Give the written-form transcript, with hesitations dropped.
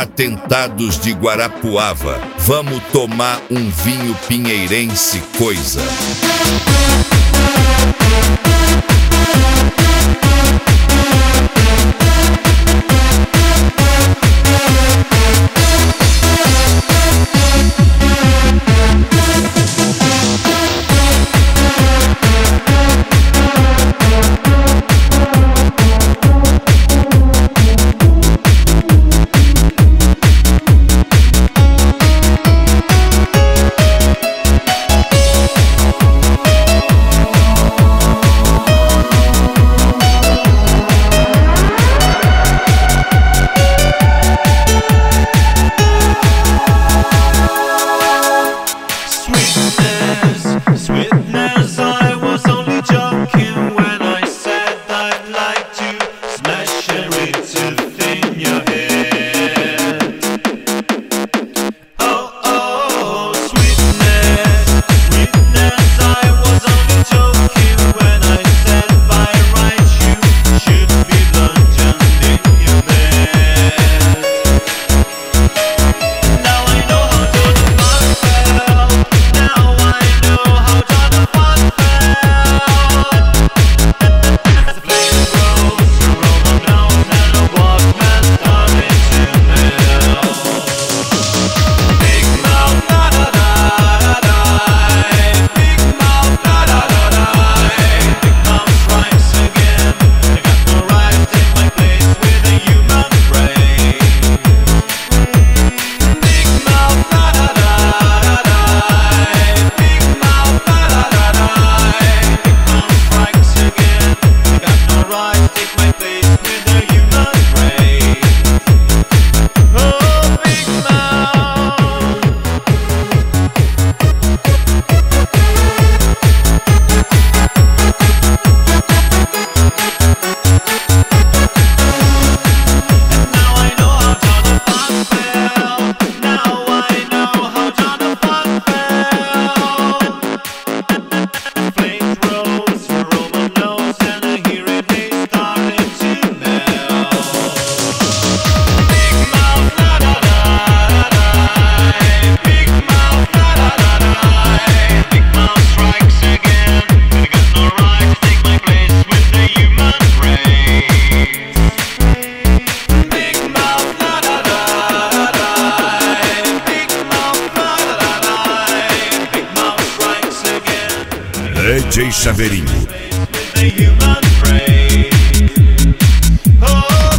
atentados de Guarapuava. Vamos tomar um vinho pinheirense, coisa. Sweetness, I was only joking when I said I'd like to smash everything your head. Oh, sweetness, sweetness, I was only joking when I said by right you should be bludgeoned in your bed. Now I know how to the fun felt. Now I know how to the fun felt. As the flame grows, the Roman knows and the Walkman started to melt. Big mouth, da da da da. Big mouth, da da da da. Big mouth strikes again. I got no right to take my place with a human brain. Big mouth, da da da da. Big mouth, da da da da. Big mouth strikes again. I got no right to take my place with a human brain. Oh, big mouth. Now I know how to the fun felt. Now I know how to the fun felt. Flames rose, the Roman nose, and the hearing aid started to melt. Big mouth, da da da da. Big mouth, da da da da. Big mouth strikes again. I got no right to take my place with the human race. Big mouth, da da da da. Big mouth, da da da da. Big mouth strikes again. DJ Chaveirinho. With the human race. Oh.